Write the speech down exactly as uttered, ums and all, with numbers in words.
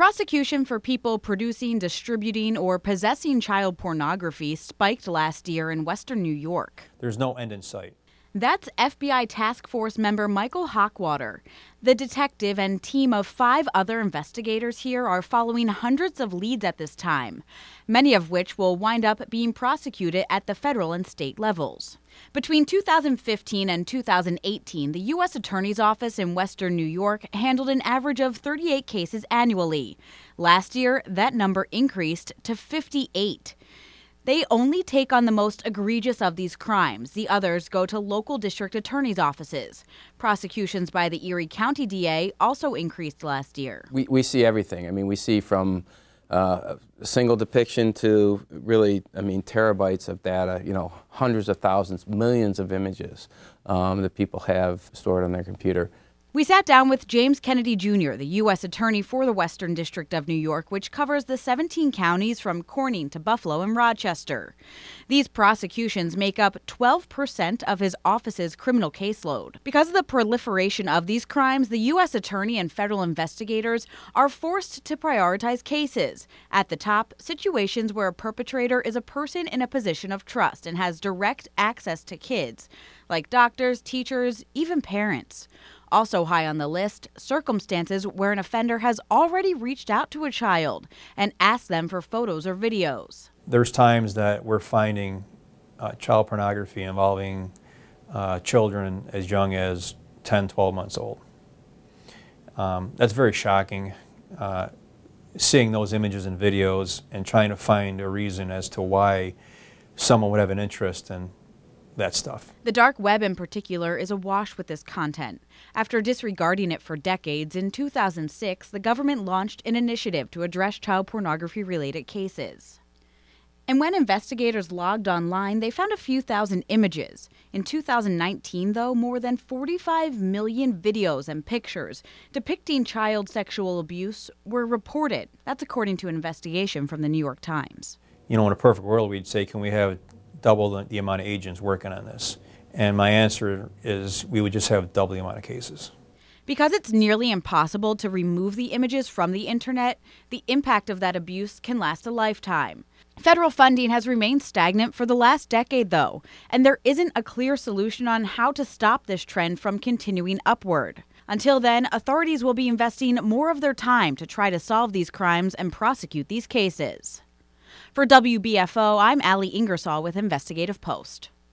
Prosecution for people producing, distributing, or possessing child pornography spiked last year in western New York. There's no end in sight. That's F B I Task Force member Michael Hochwater. The detective and team of five other investigators here are following hundreds of leads at this time, many of which will wind up being prosecuted at the federal and state levels. Between two thousand fifteen and two thousand eighteen, the U S Attorney's Office in western New York handled an average of thirty-eight cases annually. Last year, that number increased to fifty-eight. They only take on the most egregious of these crimes. The others go to local district attorney's offices. Prosecutions by the Erie County D A also increased last year. We, we see everything. I mean, we see from uh, a single depiction to really, I mean, terabytes of data, you know, hundreds of thousands, millions of images um, that people have stored on their computer. We sat down with James Kennedy Junior, the U S Attorney for the Western District of New York, which covers the seventeen counties from Corning to Buffalo and Rochester. These prosecutions make up twelve percent of his office's criminal caseload. Because of the proliferation of these crimes, the U S Attorney and federal investigators are forced to prioritize cases. At the top, situations where a perpetrator is a person in a position of trust and has direct access to kids, like doctors, teachers, even parents. Also high on the list, circumstances where an offender has already reached out to a child and asked them for photos or videos. There's times that we're finding uh, child pornography involving uh, children as young as ten, twelve months old. Um, that's very shocking, uh, seeing those images and videos and trying to find a reason as to why someone would have an interest in that stuff. The dark web in particular is awash with this content. After disregarding it for decades, in two thousand six, the government launched an initiative to address child pornography-related cases. And when investigators logged online, they found a few thousand images. In two thousand nineteen, though, more than forty-five million videos and pictures depicting child sexual abuse were reported. That's according to an investigation from the New York Times. You know, in a perfect world, we'd say, can we have double the, the amount of agents working on this? And my answer is we would just have double the amount of cases. Because it's nearly impossible to remove the images from the internet, the impact of that abuse can last a lifetime. Federal funding has remained stagnant for the last decade, though, and there isn't a clear solution on how to stop this trend from continuing upward. Until then, authorities will be investing more of their time to try to solve these crimes and prosecute these cases. For W B F O, I'm Allie Ingersoll with Investigative Post.